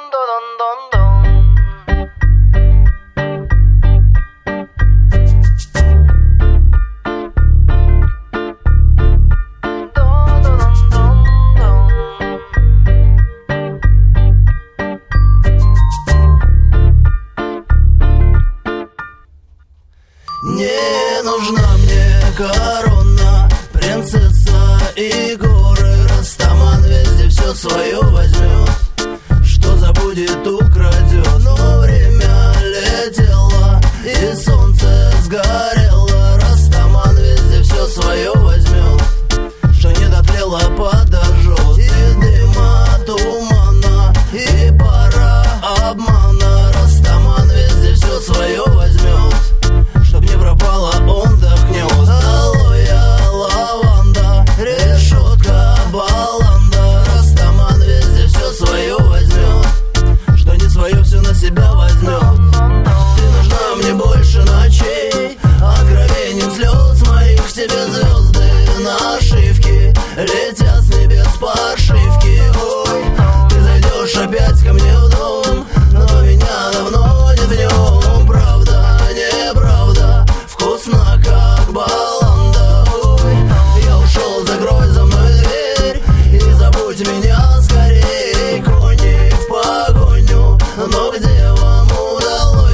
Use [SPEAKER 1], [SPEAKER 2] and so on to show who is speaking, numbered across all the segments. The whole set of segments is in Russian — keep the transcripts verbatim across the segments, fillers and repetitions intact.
[SPEAKER 1] Не нужна мне корона, принцесса и горы. Растаман везде все свое возьмет, что забудет, украдет. Но время летело и солнце сгорело. Растаман везде все свое возьмет, что не дотлело, подожжет. И дыма, тумана, и пара обмана. Растаман везде все свое возьмет, чтоб не пропало, он вдохнет. Алоэ, лаванда, решетка, баланда. Растаман везде все свое возьмет, что не свое, все на себя возьмет. Ты нужна мне больше ночей, откровением слез моих. К тебе звезды нашивки летят с небес по ошибке. Ой, ты зайдешь опять ко мне в дом, но меня давно нет в нем. Правда, неправда, вкусно как баланда. Ой, я ушел, закрой за мной дверь и забудь меня скорей. Кони в погоню, но где вам удалось?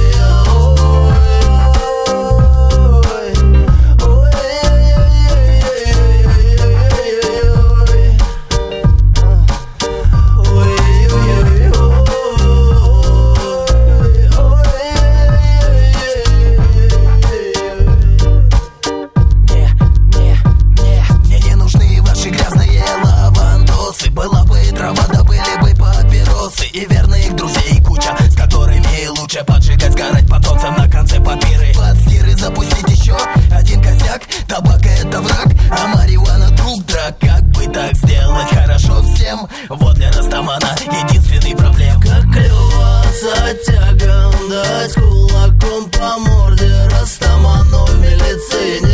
[SPEAKER 2] И верных друзей куча, с которыми лучше поджигать, сгорать под солнцем на конце папиры. Под стиры запустить еще один косяк. Табак это враг, а марихуана друг драк. Как бы так сделать хорошо всем? Вот для Растамана единственный проблем.
[SPEAKER 1] Как клево с оттягом дать кулаком по морде Растаману в милиции